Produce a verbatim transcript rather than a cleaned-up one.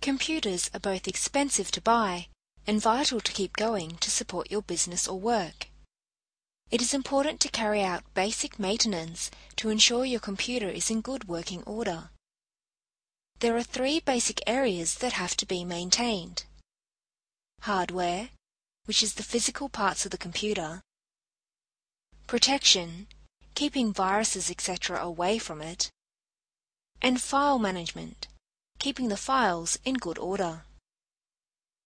Computers are both expensive to buy and vital to keep going to support your business or work. It is important to carry out basic maintenance to ensure your computer is in good working order. There are three basic areas that have to be maintained. Hardware, which is the physical parts of the computer. Protection, keeping viruses et cetera away from it. And file management, keeping the files in good order.